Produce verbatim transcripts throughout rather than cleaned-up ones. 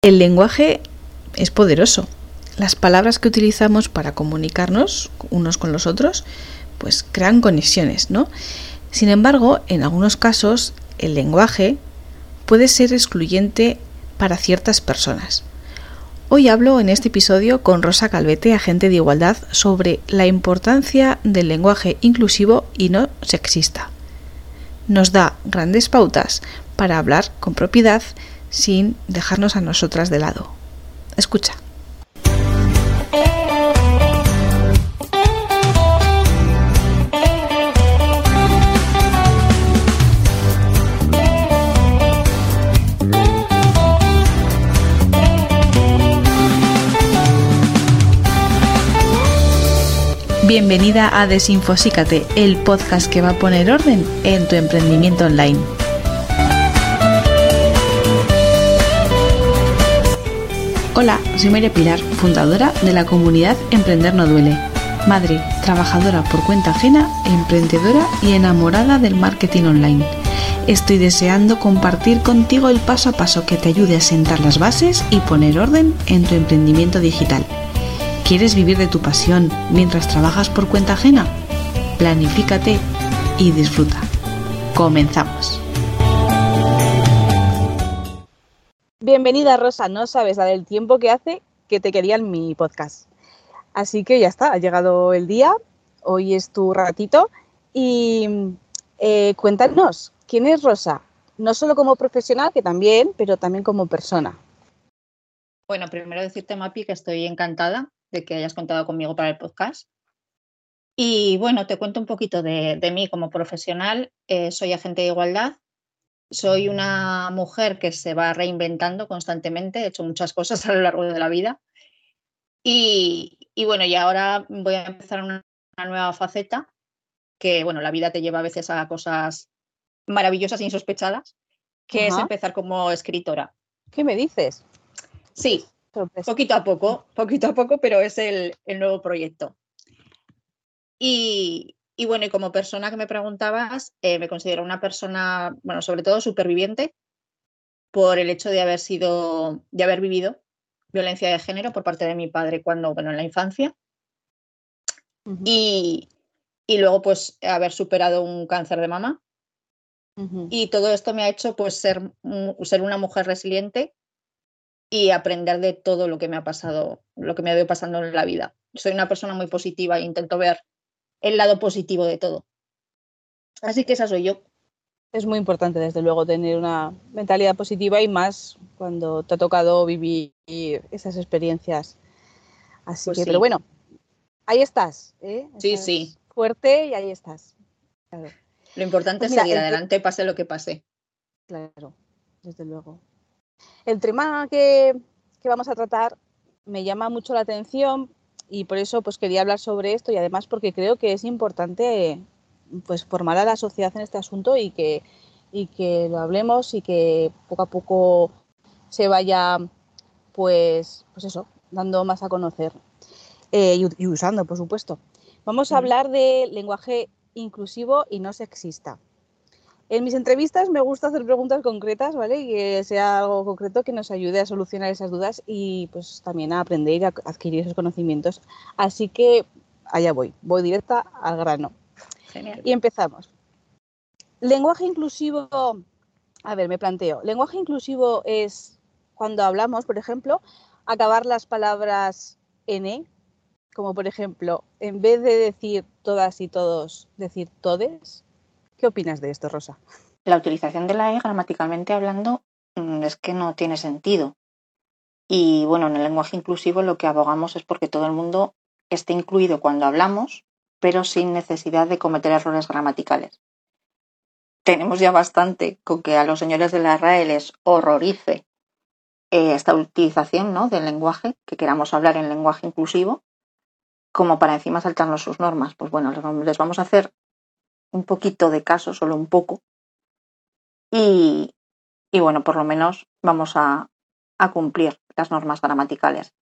El lenguaje es poderoso. Las palabras que utilizamos para comunicarnos unos con los otros, pues crean conexiones, ¿no? Sin embargo, en algunos casos, el lenguaje puede ser excluyente para ciertas personas. Hoy hablo en este episodio con Rosa Calvete, agente de igualdad, sobre la importancia del lenguaje inclusivo y no sexista. Nos da grandes pautas para hablar con propiedad sin dejarnos a nosotras de lado. Escucha. Bienvenida a Desinfosícate, el podcast que va a poner orden en tu emprendimiento online. Hola, soy María Pilar, fundadora de la comunidad Emprender no duele. Madre, trabajadora por cuenta ajena, emprendedora y enamorada del marketing online. Estoy deseando compartir contigo el paso a paso que te ayude a sentar las bases y poner orden en tu emprendimiento digital. ¿Quieres vivir de tu pasión mientras trabajas por cuenta ajena? Planifícate y disfruta. Comenzamos. Bienvenida, Rosa. No sabes la del tiempo que hace que te quería en mi podcast. Así que ya está, ha llegado el día. Hoy es tu ratito. Y eh, cuéntanos, ¿quién es Rosa? No solo como profesional, que también, pero también como persona. Bueno, primero decirte, Mapi, que estoy encantada de que hayas contado conmigo para el podcast. Y bueno, te cuento un poquito de, de mí como profesional. Eh, soy agente de igualdad. Soy una mujer que se va reinventando constantemente. He hecho muchas cosas a lo largo de la vida. Y, y bueno, y ahora voy a empezar una, una nueva faceta que, bueno, la vida te lleva a veces a cosas maravillosas e insospechadas, que Ajá. es empezar como escritora. ¿Qué me dices? Sí, Sorpresa. poquito a poco, poquito a poco, pero es el, el nuevo proyecto. Y, y bueno, y como persona que me preguntabas, eh, me considero una persona, bueno, sobre todo superviviente por el hecho de haber sido, de haber vivido violencia de género por parte de mi padre cuando, bueno, en la infancia. Uh-huh. Y, y luego, pues, haber superado un cáncer de mama. Uh-huh. Y todo esto me ha hecho, pues, ser, ser una mujer resiliente y aprender de todo lo que me ha pasado, lo que me ha ido pasando en la vida. Soy una persona muy positiva e intento ver el lado positivo de todo. Así que esa soy yo. Es muy importante, desde luego, tener una mentalidad positiva y más cuando te ha tocado vivir esas experiencias. Así Pues que, sí. pero bueno, ahí estás, ¿eh? Sí, estás sí. fuerte y ahí estás. Claro. Lo importante Pues es mira, seguir el adelante, te... pase lo que pase. Claro, desde luego. El tema que, que vamos a tratar me llama mucho la atención y por eso pues quería hablar sobre esto y además porque creo que es importante pues formar a la sociedad en este asunto y que, y que lo hablemos y que poco a poco se vaya pues, pues eso, dando más a conocer eh, y, y usando, por supuesto. Vamos a hablar de lenguaje inclusivo y no sexista. En mis entrevistas me gusta hacer preguntas concretas, ¿vale? Y que sea algo concreto que nos ayude a solucionar esas dudas y pues también a aprender y a adquirir esos conocimientos. Así que allá voy, voy directa al grano. Genial. Y empezamos. Lenguaje inclusivo, a ver, me planteo. Lenguaje inclusivo es cuando hablamos, por ejemplo, acabar las palabras ene, como por ejemplo, en vez de decir todas y todos, decir todes. ¿Qué opinas de esto, Rosa? La utilización de la E gramaticalmente hablando es que no tiene sentido. Y bueno, en el lenguaje inclusivo lo que abogamos es porque todo el mundo esté incluido cuando hablamos, pero sin necesidad de cometer errores gramaticales. Tenemos ya bastante con que a los señores de la R A E les horrorice eh, esta utilización, ¿no?, del lenguaje, que queramos hablar en lenguaje inclusivo, como para encima saltarnos sus normas. Pues bueno, les vamos a hacer un poquito de caso, solo un poco, y, y bueno, por lo menos vamos a, a cumplir las normas gramaticales.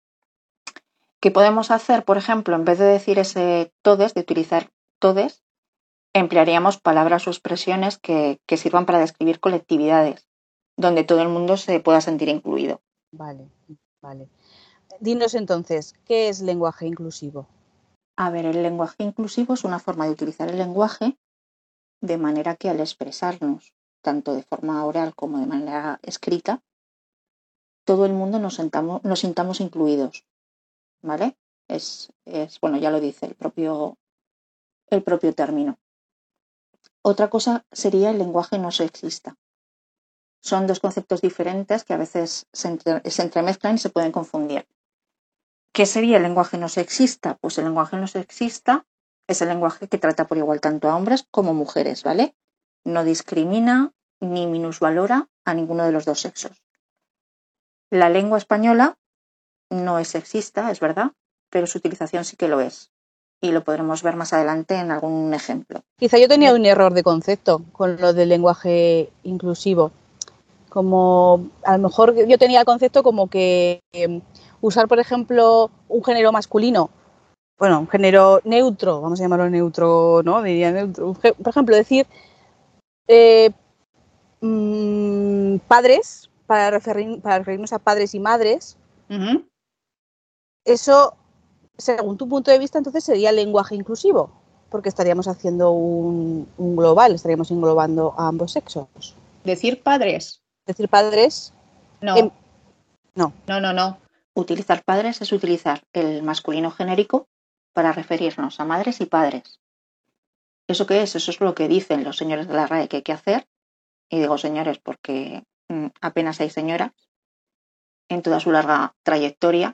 ¿Qué podemos hacer? Por ejemplo, en vez de decir ese todes, de utilizar todes, emplearíamos palabras o expresiones que, que sirvan para describir colectividades, donde todo el mundo se pueda sentir incluido. Vale, vale. Dinos entonces, ¿qué es lenguaje inclusivo? A ver, el lenguaje inclusivo es una forma de utilizar el lenguaje de manera que al expresarnos, tanto de forma oral como de manera escrita, todo el mundo nos, sentamos, nos sintamos incluidos, ¿vale? Es, es, bueno, ya lo dice el propio, el propio término. Otra cosa sería el lenguaje no sexista. Son dos conceptos diferentes que a veces se, entre, se entremezclan y se pueden confundir. ¿Qué sería el lenguaje no sexista? Pues el lenguaje no sexista es el lenguaje que trata por igual tanto a hombres como mujeres, ¿vale? No discrimina ni minusvalora a ninguno de los dos sexos. La lengua española no es sexista, es verdad, pero su utilización sí que lo es. Y lo podremos ver más adelante en algún ejemplo. Quizá yo tenía un error de concepto con lo del lenguaje inclusivo. Como a lo mejor yo tenía el concepto como que eh, usar, por ejemplo, un género masculino, bueno, un género neutro, vamos a llamarlo neutro, ¿no? Diría neutro. Por ejemplo, decir eh, mmm, padres, para, referir, para referirnos a padres y madres, uh-huh. Eso, según tu punto de vista, entonces sería lenguaje inclusivo, porque estaríamos haciendo un, un global, estaríamos englobando a ambos sexos. ¿Decir padres? Decir padres. No. Eh, no. No, no, no. Utilizar padres es utilizar el masculino genérico para referirnos a madres y padres. ¿Eso qué es? Eso es lo que dicen los señores de la R A E que hay que hacer. Y digo señores porque mmm, apenas hay señoras en toda su larga trayectoria.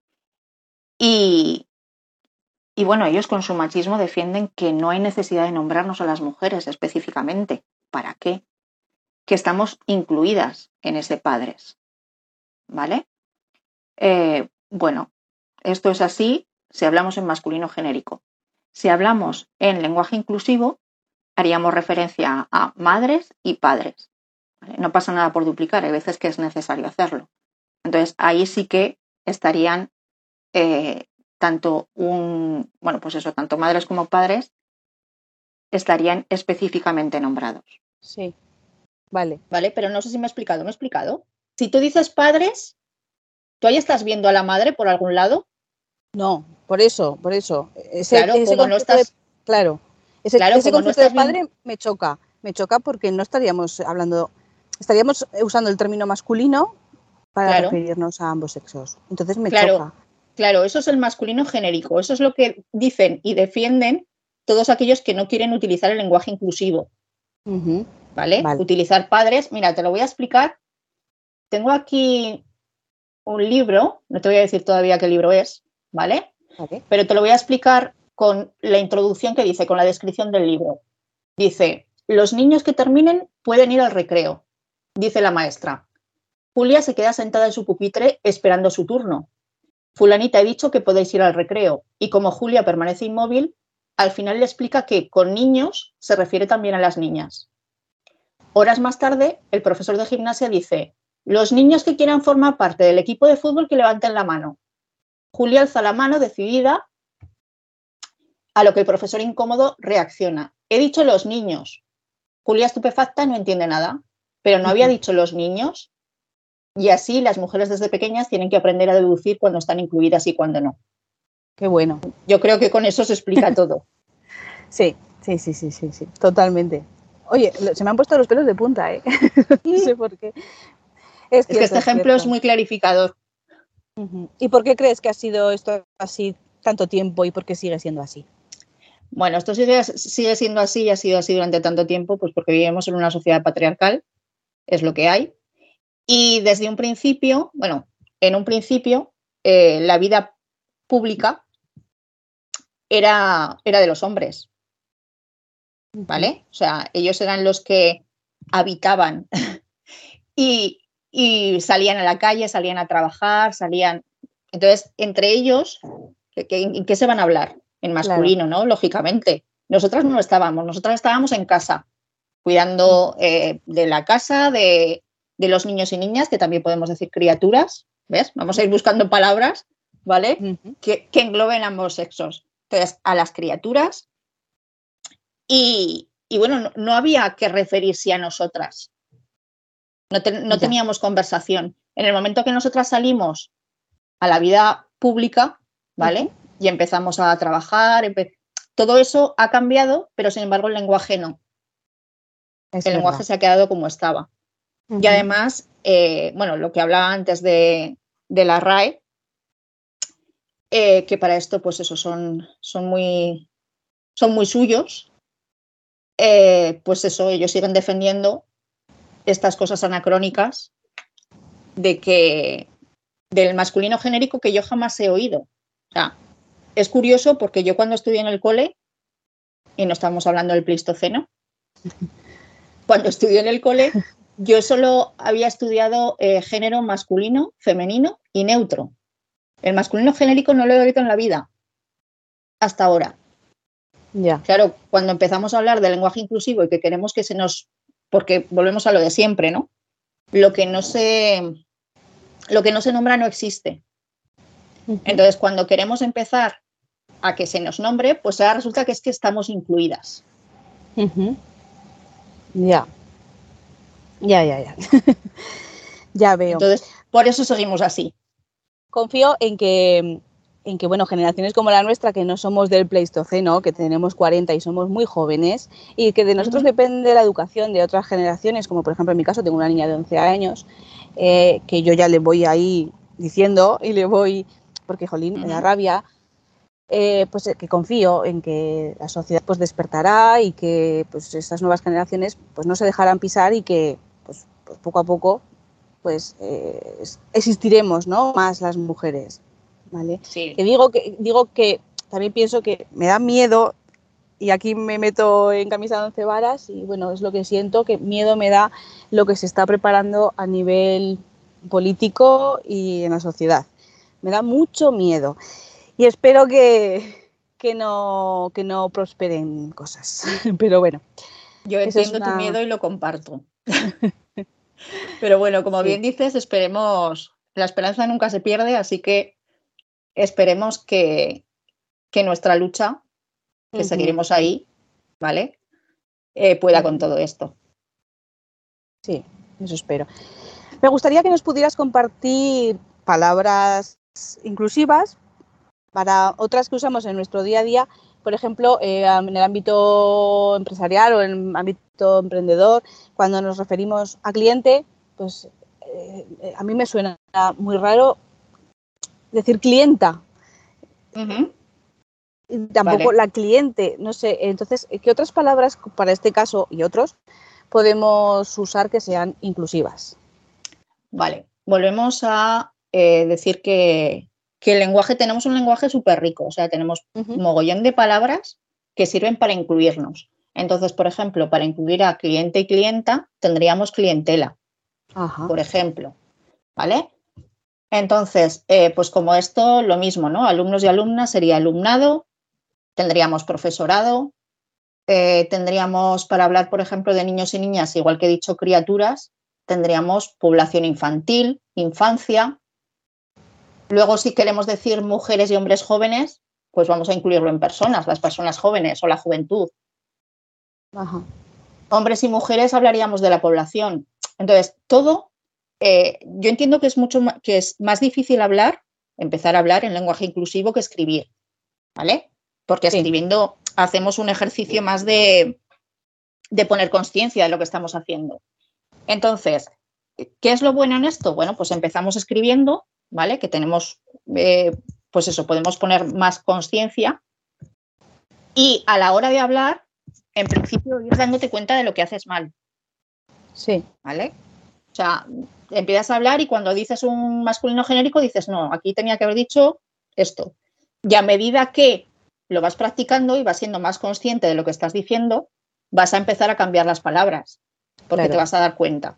Y, y bueno, ellos con su machismo defienden que no hay necesidad de nombrarnos a las mujeres específicamente. ¿Para qué? Que estamos incluidas en ese padres. ¿Vale? Eh, bueno, esto es así si hablamos en masculino genérico. Si hablamos en lenguaje inclusivo, haríamos referencia a madres y padres. ¿Vale? No pasa nada por duplicar, hay veces que es necesario hacerlo. Entonces, ahí sí que estarían eh, tanto un, bueno, pues eso, tanto madres como padres estarían específicamente nombrados. Sí, vale. Vale, pero no sé si me he explicado, ¿me he explicado? Si tú dices padres, ¿tú ahí estás viendo a la madre por algún lado? No, por eso, por eso. Ese, Claro, ese como no concepto estás... de, claro, ese, Claro, ese como no concepto de estás viendo... padre me choca. Me choca porque no estaríamos hablando, estaríamos usando el término masculino para Claro, referirnos a ambos sexos. Entonces me claro, choca. claro, eso es el masculino genérico. Eso es lo que dicen y defienden todos aquellos que no quieren utilizar el lenguaje inclusivo. Uh-huh. ¿Vale? Vale. Utilizar padres. Mira, te lo voy a explicar. Tengo aquí un libro, no te voy a decir todavía qué libro es, ¿vale? Vale. Pero te lo voy a explicar con la introducción que dice, con la descripción del libro. Dice, los niños que terminen pueden ir al recreo, dice la maestra. Julia se queda sentada en su pupitre esperando su turno. Fulanita ha dicho que podéis ir al recreo y como Julia permanece inmóvil, al final le explica que con niños se refiere también a las niñas. Horas más tarde, el profesor de gimnasia dice, los niños que quieran formar parte del equipo de fútbol que levanten la mano. Julia alza la mano decidida, a lo que el profesor incómodo reacciona. He dicho los niños. Julia estupefacta no entiende nada, pero no había dicho los niños. Y así las mujeres desde pequeñas tienen que aprender a deducir cuando están incluidas y cuando no. Qué bueno. Yo creo que con eso se explica todo. Sí, sí, sí, sí, sí, sí, totalmente. Oye, se me han puesto los pelos de punta, ¿eh? No sé por qué. Es, Es cierto, que este es ejemplo cierto. es muy clarificador. Uh-huh. ¿Y por qué crees que ha sido esto así tanto tiempo y por qué sigue siendo así? Bueno, esto sigue, sigue siendo así y ha sido así durante tanto tiempo, pues porque vivimos en una sociedad patriarcal, es lo que hay. Y desde un principio, bueno, en un principio, eh, la vida pública era, era de los hombres, ¿vale? O sea, ellos eran los que habitaban y, y salían a la calle, salían a trabajar, salían... Entonces, entre ellos, ¿en qué se van a hablar? En masculino, claro. ¿No? Lógicamente. Nosotras no estábamos, nosotras estábamos en casa, cuidando eh, de la casa, de, de los niños y niñas, que también podemos decir criaturas, ¿ves? Vamos a ir buscando palabras, ¿vale? Uh-huh. Que, que engloben ambos sexos. Entonces, a las criaturas y, y bueno, no, no había que referirse a nosotras. No, te, no teníamos conversación. En el momento que nosotras salimos a la vida pública, ¿vale? Uh-huh. Y empezamos a trabajar, empe- todo eso ha cambiado, pero sin embargo el lenguaje no. Es el verdad. lenguaje se ha quedado como estaba. Uh-huh. Y además, eh, bueno, lo que hablaba antes de, de la R A E, eh, que para esto, pues eso, son, son, muy, son muy suyos, eh, pues eso, ellos siguen defendiendo estas cosas anacrónicas de que del masculino genérico que yo jamás he oído. O sea, es curioso porque yo cuando estudié en el cole, y no estamos hablando del Pleistoceno, cuando estudié en el cole, yo solo había estudiado eh, género masculino, femenino y neutro. El masculino genérico no lo he oído en la vida, hasta ahora. Ya. Claro, cuando empezamos a hablar de lenguaje inclusivo y que queremos que se nos... Porque volvemos a lo de siempre, ¿no? Lo que no se, lo que no se nombra no existe. Uh-huh. Entonces, cuando queremos empezar a que se nos nombre, pues ahora resulta que es que estamos incluidas. Uh-huh. Ya. Ya, ya, ya. Ya veo. Entonces, por eso seguimos así. Confío en que, en que, bueno, generaciones como la nuestra, que no somos del Pleistoceno, que tenemos cuarenta y somos muy jóvenes, y que de nosotros uh-huh. depende la educación de otras generaciones, como por ejemplo en mi caso tengo una niña de once años, eh, que yo ya le voy ahí diciendo y le voy, porque jolín, uh-huh. me da rabia, eh, pues que confío en que la sociedad pues despertará y que pues estas nuevas generaciones pues no se dejarán pisar y que pues, pues poco a poco pues eh, existiremos, ¿no? Más las mujeres, ¿vale? Sí. Que digo que digo que también pienso que me da miedo, y aquí me meto en camisa de once varas, y bueno, es lo que siento, que miedo me da lo que se está preparando a nivel político y en la sociedad. Me da mucho miedo. Y espero que, que, no, que no prosperen cosas. Pero bueno. Yo entiendo es una... tu miedo y lo comparto. Pero bueno, como sí. bien dices, esperemos, la esperanza nunca se pierde, así que esperemos que, que nuestra lucha, que uh-huh. seguiremos ahí, ¿vale? Eh, pueda uh-huh. con todo esto. Sí, eso espero. Me gustaría que nos pudieras compartir palabras inclusivas para otras que usamos en nuestro día a día, por ejemplo, eh, en el ámbito empresarial o en el ámbito emprendedor, cuando nos referimos a cliente, pues eh, a mí me suena muy raro decir clienta. Uh-huh. Y tampoco vale. la cliente, no sé. Entonces, ¿qué otras palabras para este caso y otros podemos usar que sean inclusivas? Vale, volvemos a eh, decir que, que el lenguaje, tenemos un lenguaje súper rico, o sea, tenemos uh-huh. un mogollón de palabras que sirven para incluirnos. Entonces, por ejemplo, para incluir a cliente y clienta, tendríamos clientela, uh-huh. por ejemplo, ¿vale? Entonces, eh, pues como esto, lo mismo, ¿no? Alumnos y alumnas sería alumnado, tendríamos profesorado, eh, tendríamos, para hablar, por ejemplo, de niños y niñas, igual que he dicho, criaturas, tendríamos población infantil, infancia. Luego, si queremos decir mujeres y hombres jóvenes, pues vamos a incluirlo en personas, las personas jóvenes o la juventud. Ajá. Hombres y mujeres hablaríamos de la población. Entonces, todo, eh, yo entiendo que es, mucho más, que es más difícil hablar, empezar a hablar en lenguaje inclusivo que escribir, ¿vale? Porque sí. escribiendo hacemos un ejercicio más de, de poner conciencia de lo que estamos haciendo. Entonces, ¿qué es lo bueno en esto? Bueno, pues empezamos escribiendo, ¿vale? Que tenemos, eh, pues eso, podemos poner más conciencia y a la hora de hablar, en principio, ir dándote cuenta de lo que haces mal. Sí. ¿Vale? O sea, empiezas a hablar y cuando dices un masculino genérico dices, no, aquí tenía que haber dicho esto. Y a medida que lo vas practicando y vas siendo más consciente de lo que estás diciendo, vas a empezar a cambiar las palabras, porque claro. te vas a dar cuenta.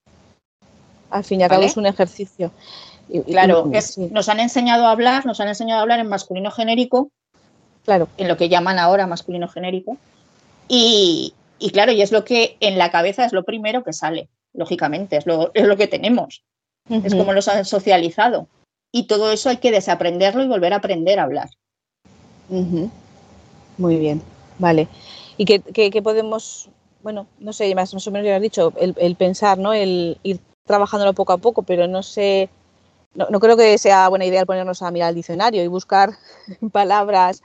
Al fin y al cabo ¿Vale? es un ejercicio. Y, claro, y, es, sí. nos han enseñado a hablar, nos han enseñado a hablar en masculino genérico, claro. en lo que llaman ahora masculino genérico, y, y claro, y es lo que en la cabeza es lo primero que sale, lógicamente, es lo, es lo que tenemos, uh-huh. es como los han socializado, y todo eso hay que desaprenderlo y volver a aprender a hablar. Uh-huh. Muy bien, vale. ¿Y qué, qué, qué podemos, bueno, no sé, más, más o menos ya has dicho, el, el pensar, ¿no? El ir trabajándolo poco a poco, pero no sé, no, no creo que sea buena idea ponernos a mirar el diccionario y buscar palabras.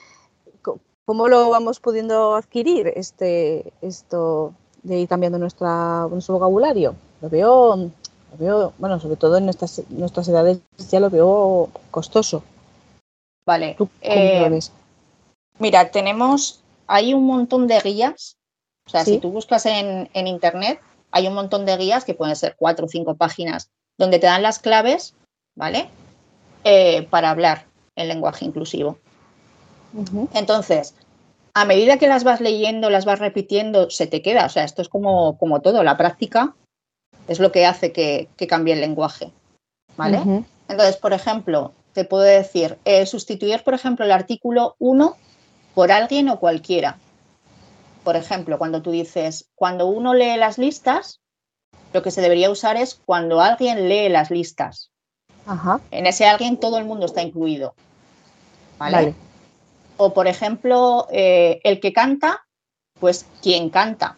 ¿Cómo lo vamos pudiendo adquirir este, esto de ir cambiando nuestra, nuestro vocabulario? Lo veo, lo veo, bueno, sobre todo en nuestras, nuestras edades ya lo veo costoso. Vale. ¿Tú cómo eh, lo ves? Mira, tenemos, hay un montón de guías, o sea, ¿Sí? si tú buscas en, en internet, hay un montón de guías que pueden ser cuatro o cinco páginas, donde te dan las claves, ¿vale? Eh, para hablar en lenguaje inclusivo. Uh-huh. Entonces, a medida que las vas leyendo, las vas repitiendo, se te queda. O sea, esto es como, como todo, la práctica es lo que hace que, que cambie el lenguaje, ¿vale? Uh-huh. Entonces, por ejemplo, te puedo decir, eh, sustituir, por ejemplo, el artículo uno por alguien o cualquiera. Por ejemplo, cuando tú dices, cuando uno lee las listas, lo que se debería usar es cuando alguien lee las listas. Ajá. En ese alguien todo el mundo está incluido, ¿vale? Vale. O, por ejemplo, eh, el que canta, pues quien canta.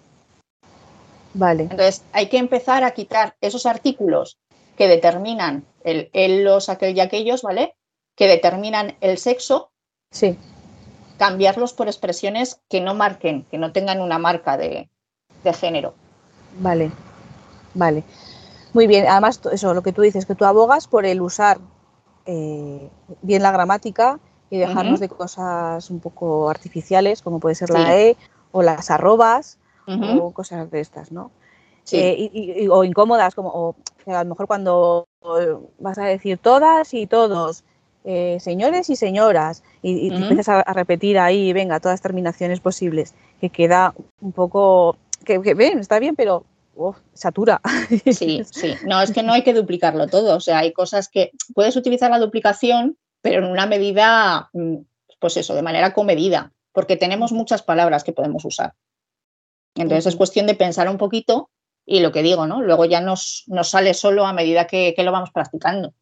Vale. Entonces, hay que empezar a quitar esos artículos que determinan el él, los, aquel y aquellos, ¿vale? Que determinan el sexo. Sí. Cambiarlos por expresiones que no marquen, que no tengan una marca de, de género. Vale. Vale. Muy bien. Además, eso, lo que tú dices, que tú abogas por el usar eh, bien la gramática y dejarnos Uh-huh. de cosas un poco artificiales, como puede ser la Sí. E o las arrobas Uh-huh. o cosas de estas, ¿no? Sí. Eh, y, y, o incómodas, como o, a lo mejor cuando vas a decir todas y todos, eh, señores y señoras, y, y Uh-huh. empiezas a, a repetir ahí, venga, todas terminaciones posibles, que queda un poco, que, que ven, está bien, pero oh, satura. Sí, sí. No, es que no hay que duplicarlo todo. O sea, hay cosas que puedes utilizar la duplicación, pero en una medida, pues eso, de manera comedida, porque tenemos muchas palabras que podemos usar. Entonces uh-huh. es cuestión de pensar un poquito y lo que digo, ¿no? Luego ya nos, nos sale solo a medida que, que lo vamos practicando.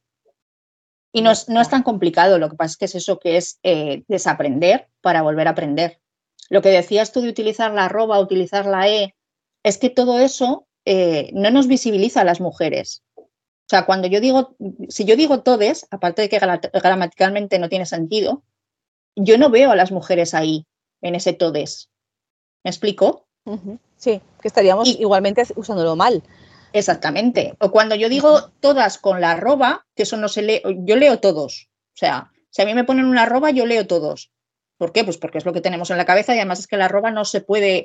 Y no es, no es tan complicado, lo que pasa es que es eso que es eh, desaprender para volver a aprender. Lo que decías tú de utilizar la arroba, utilizar la E, es que todo eso eh, no nos visibiliza a las mujeres. O sea, cuando yo digo, si yo digo todes, aparte de que gramaticalmente no tiene sentido, yo no veo a las mujeres ahí, en ese todes. ¿Me explico? Uh-huh. Sí, que estaríamos y, igualmente usándolo mal. Exactamente. O cuando yo digo todas con la arroba, que eso no se lee, yo leo todos. O sea, si a mí me ponen una arroba, yo leo todos. ¿Por qué? Pues porque es lo que tenemos en la cabeza y además es que la arroba no se puede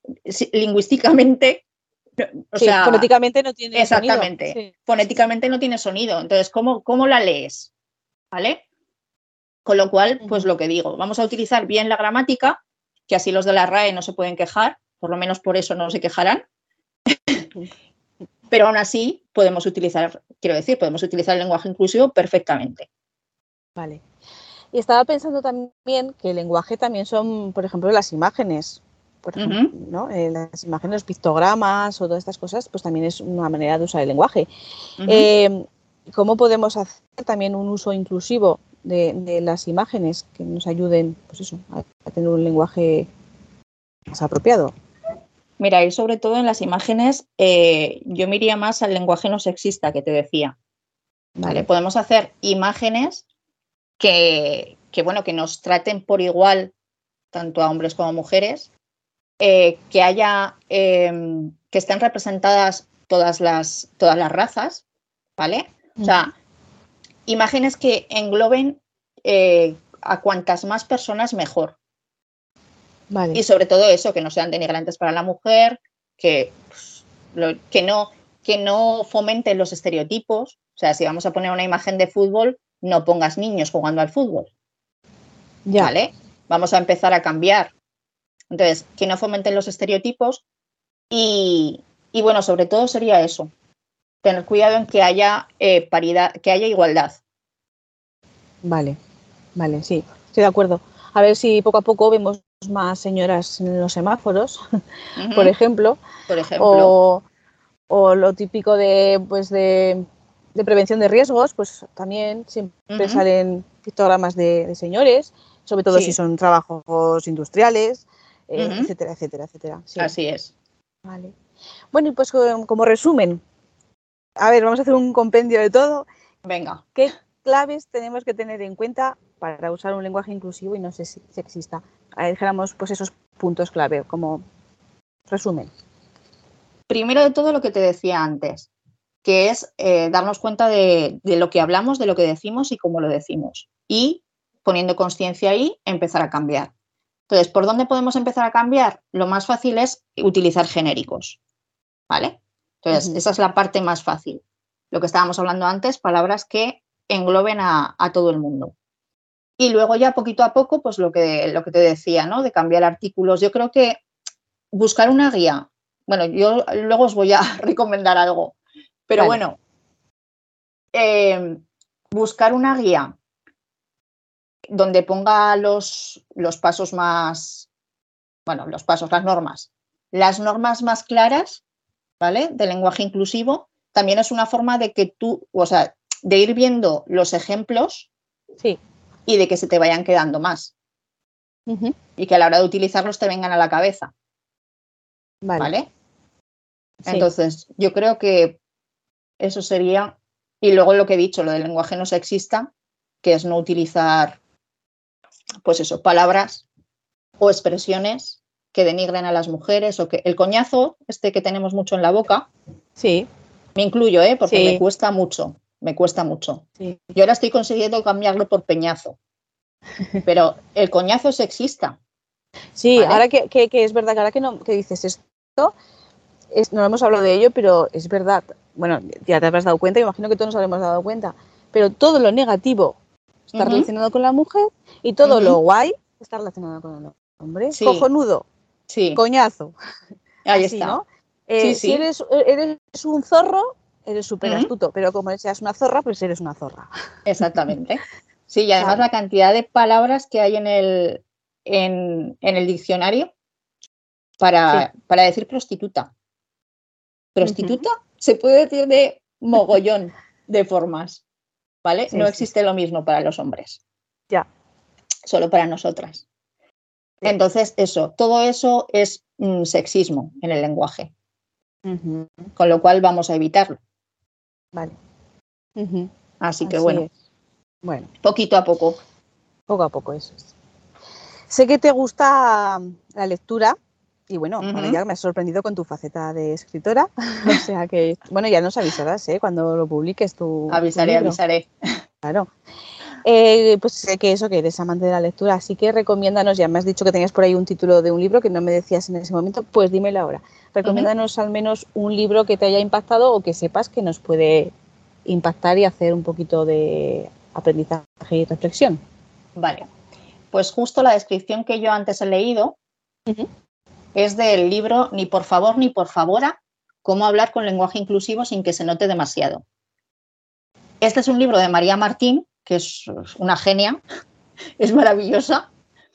lingüísticamente. O sí, sea, fonéticamente no tiene exactamente. sonido. Sí. Fonéticamente no tiene sonido. Entonces, ¿cómo, cómo la lees? ¿Vale? Con lo cual, pues lo que digo, vamos a utilizar bien la gramática, que así los de la R A E no se pueden quejar, por lo menos por eso no se quejarán. Pero aún así podemos utilizar, quiero decir, podemos utilizar el lenguaje inclusivo perfectamente. Vale. Y estaba pensando también que el lenguaje también son, por ejemplo, las imágenes. Por ejemplo, uh-huh. ¿no? eh, las imágenes, los pictogramas o todas estas cosas, pues también es una manera de usar el lenguaje. Uh-huh. eh, ¿Cómo podemos hacer también un uso inclusivo de, de las imágenes que nos ayuden, pues eso, a, a tener un lenguaje más apropiado? Mira, y sobre todo en las imágenes, eh, yo me iría más al lenguaje no sexista que te decía. Vale. ¿Vale? Podemos hacer imágenes que, que, bueno, que nos traten por igual tanto a hombres como a mujeres, eh, que haya, eh, que estén representadas todas las, todas las razas, ¿vale? Uh-huh. O sea, imágenes que engloben eh, a cuantas más personas mejor. Vale. Y sobre todo eso, que no sean denigrantes para la mujer, que, pues, lo, que, no, que no fomenten los estereotipos. O sea, si vamos a poner una imagen de fútbol, no pongas niños jugando al fútbol. Ya. ¿Vale? Vamos a empezar a cambiar. Entonces, que no fomenten los estereotipos y, y bueno, sobre todo sería eso. Tener cuidado en que haya eh, paridad, que haya igualdad. Vale, vale, sí, estoy de acuerdo. A ver si poco a poco vemos más señoras en los semáforos, uh-huh. por ejemplo. Por ejemplo. O, o lo típico de, pues de, de prevención de riesgos, pues también siempre uh-huh. salen pictogramas de, de señores, sobre todo sí. si son trabajos industriales, eh, uh-huh. etcétera, etcétera, etcétera. Sí. Así es. Vale. Bueno, y pues como resumen, a ver, vamos a hacer un compendio de todo. Venga. ¿Qué claves tenemos que tener en cuenta para usar un lenguaje inclusivo y no sé si sexista? Ahí dijéramos pues esos puntos clave, como resumen. Primero de todo lo que te decía antes, que es eh, darnos cuenta de, de lo que hablamos, de lo que decimos y cómo lo decimos. Y poniendo conciencia ahí, empezar a cambiar. Entonces, ¿por dónde podemos empezar a cambiar? Lo más fácil es utilizar genéricos, ¿vale? Entonces, Uh-huh. esa es la parte más fácil. Lo que estábamos hablando antes, palabras que engloben a, a todo el mundo. Y luego ya poquito a poco, pues lo que, lo que te decía, ¿no? De cambiar artículos. Yo creo que buscar una guía. Bueno, yo luego os voy a recomendar algo. Pero Vale. bueno, eh, buscar una guía donde ponga los, los pasos más, bueno, los pasos, las normas, las normas más claras, ¿vale? Del lenguaje inclusivo, también es una forma de que tú, o sea, de ir viendo los ejemplos sí. y de que se te vayan quedando más. Uh-huh. Y que a la hora de utilizarlos te vengan a la cabeza. Vale. ¿Vale? Sí. Entonces, yo creo que eso sería, y luego lo que he dicho, lo del lenguaje no sexista, que es no utilizar, pues eso, palabras o expresiones que denigren a las mujeres, o que el coñazo, este que tenemos mucho en la boca, sí. me incluyo, ¿eh? Porque sí. me cuesta mucho, me cuesta mucho. Sí. Yo ahora estoy consiguiendo cambiarlo por peñazo, pero el coñazo es sexista. Sí, ¿vale? ahora que, que, que es verdad que ahora que, no, que dices esto, es, no hemos hablado de ello, pero es verdad. Bueno, ya te habrás dado cuenta, imagino que todos nos habremos dado cuenta, pero todo lo negativo está uh-huh. relacionado con la mujer y todo uh-huh. lo guay está relacionado con el hombre. Sí. Cojonudo, sí. coñazo. Ahí Así, está. ¿no? Eh, sí, si sí. eres, eres un zorro, eres súper uh-huh. astuto, pero como seas una zorra, pues eres una zorra. Exactamente. Sí, y además la cantidad de palabras que hay en el, en, en el diccionario para, sí. para decir prostituta. Prostituta uh-huh. se puede decir de mogollón de formas, ¿vale? Sí, no existe sí. lo mismo para los hombres. Ya. Solo para nosotras. Sí. Entonces, eso, todo eso es mm, sexismo en el lenguaje. Uh-huh. Con lo cual vamos a evitarlo. Vale. Uh-huh. Así que Así bueno. Es. Bueno. Poquito a poco. Poco a poco, eso es. Sé que te gusta la lectura y bueno, uh-huh. bueno, ya me has sorprendido con tu faceta de escritora. O sea que, bueno, ya nos avisarás, ¿eh? Cuando lo publiques tu Avisaré, tu libro. avisaré. Claro. Eh, pues sé que eso, que eres amante de la lectura, así que recomiéndanos, ya me has dicho que tenías por ahí un título de un libro que no me decías en ese momento, pues dímelo ahora. Recomiéndanos uh-huh. al menos un libro que te haya impactado o que sepas que nos puede impactar y hacer un poquito de aprendizaje y reflexión. Vale. Pues justo la descripción que yo antes he leído uh-huh. es del libro Ni por favor ni por favora, cómo hablar con lenguaje inclusivo sin que se note demasiado. Este es un libro de María Martín, que es una genia, es maravillosa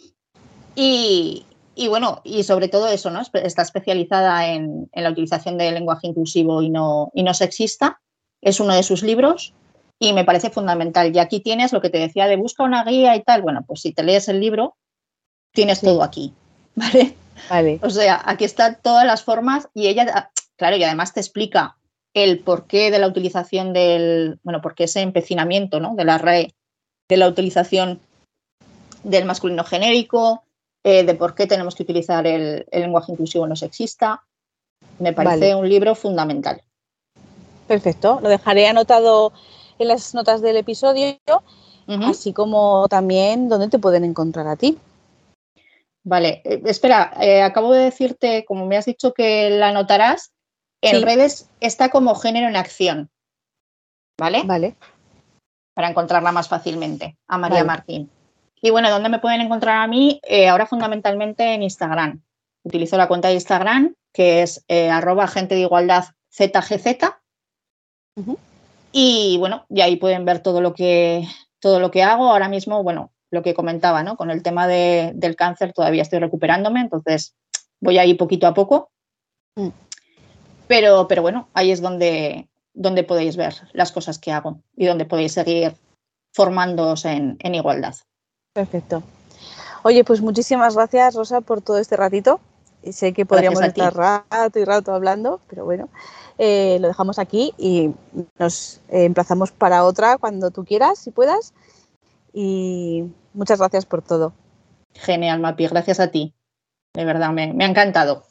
y, y bueno, y sobre todo eso, ¿no? Está especializada en, en la utilización del lenguaje inclusivo y no, y no sexista. Es uno de sus libros y me parece fundamental. Y aquí tienes lo que te decía de busca una guía y tal. Bueno, pues si te lees el libro, tienes sí. todo aquí, ¿vale? Vale. O sea, aquí están todas las formas y ella, claro, y además te explica el porqué de la utilización del, bueno, porque ese empecinamiento, ¿no? De la R A E, de la utilización del masculino genérico, eh, de por qué tenemos que utilizar el, el lenguaje inclusivo no sexista. Me parece vale. un libro fundamental. Perfecto, lo dejaré anotado en las notas del episodio, uh-huh. así como también dónde te pueden encontrar a ti. Vale, eh, espera, eh, acabo de decirte, como me has dicho que la anotarás, en sí. redes está como Género en Acción, ¿vale? Vale. Para encontrarla más fácilmente, a María vale. Martín. Y bueno, ¿dónde me pueden encontrar a mí? Eh, ahora fundamentalmente en Instagram. Utilizo la cuenta de Instagram, que es eh, arroba agente de igualdad Z G Z. Uh-huh. Y bueno, y ahí pueden ver todo lo que, todo lo que hago. Ahora mismo, bueno, lo que comentaba, ¿no? Con el tema de, del cáncer todavía estoy recuperándome, entonces voy ahí poquito a poco. Mm. Pero, pero bueno, ahí es donde, donde podéis ver las cosas que hago y donde podéis seguir formándoos en, en igualdad. Perfecto. Oye, pues muchísimas gracias, Rosa, por todo este ratito. Sé que podríamos estar rato y rato hablando, pero bueno, eh, lo dejamos aquí y nos eh, emplazamos para otra cuando tú quieras, si puedas. Y muchas gracias por todo. Genial, Mapi, gracias a ti. De verdad, me, me ha encantado.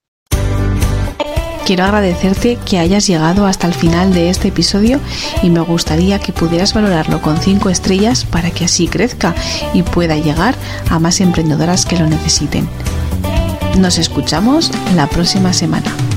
Quiero agradecerte que hayas llegado hasta el final de este episodio y me gustaría que pudieras valorarlo con cinco estrellas para que así crezca y pueda llegar a más emprendedoras que lo necesiten. Nos escuchamos la próxima semana.